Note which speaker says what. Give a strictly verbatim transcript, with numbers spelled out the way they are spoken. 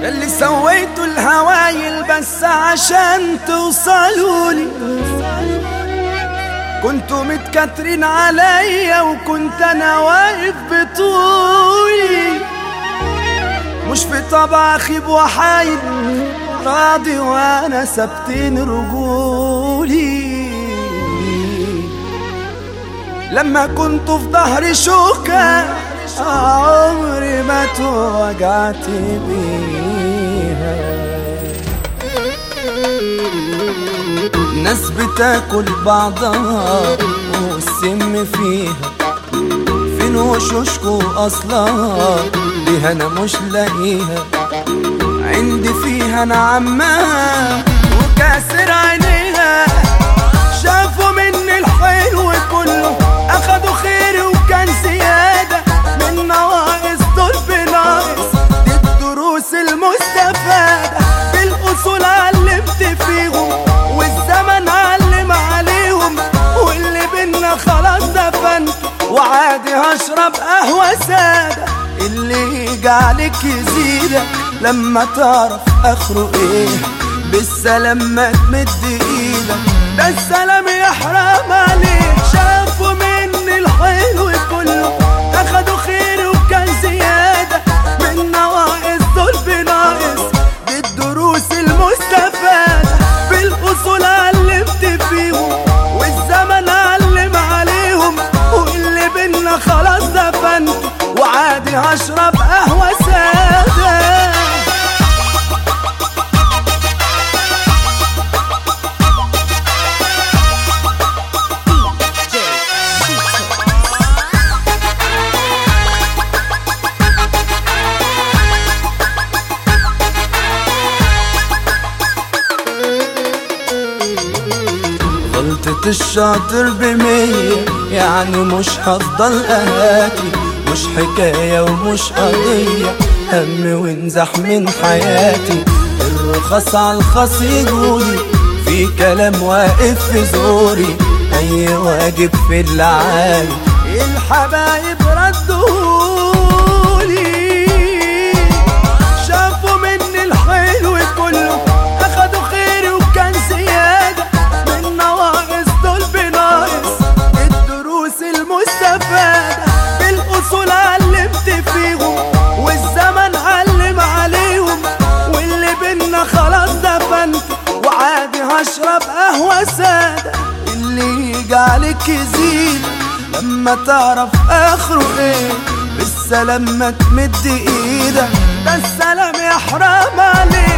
Speaker 1: اللي سويتوا الهوايل بس عشان توصلولي. كنتوا متكترين عليا وكنت انا واقف بطولي. مش في طبع خيب وحايد راضي وانا ثابتين رجولي. لما كنتوا في ظهري شوكة عمري ما توجعت بيها. ناس بتاكل بعضها والسم فيها، فين وشوشكوا اصلا ليها انا مش لاقيها. عندي فيها انا عمها وكاسر عينيها. شافوا مني الحلو كله اخدوا خيري وكان زيادة من نواقص دول بناقص. دي الدروس المستفادة بالاصول علمت فيهم والزمن علم عليهم. واللي بينا خلاص دفنت وعادي هشرب قهوة سادة. اللي يجي عليك يزيدك لما تعرف اخره ايه. بالسلام ما تمد ايدك ده السلام يحرم عليك. شافوا مني الحلو كله اخدوا خيري وكان زيادة من نواقص دول بناقص. دي الدروس المستفادة بالاصول علمت فيهم والزمن علم عليهم. واللي بينا خلاص دفنت وعادي هشرب قهوة سادة. غلطة الشاطر بمية يعني مش هفضل اهاتي. مش حكاية ومش قضية هم وانزح من حياتي. الرخص عالخص يجولي في كلام واقف في زوري. اي واجب في العالي الحبايب ردولي. شافوا مني الحلو كله اخدوا خيري وكان زيادة من نواقص دول بناقص. الدروس المستفادة بالاصول علمت فيهم والزمن علم عليهم. واللي بينا خلاص دفنت وعادي هشرب قهوة سادة. اللي يجي عليك يزيد لما تعرف اخره ايه. بالسلام ما تمد ايدك ده السلام يحرم عليك.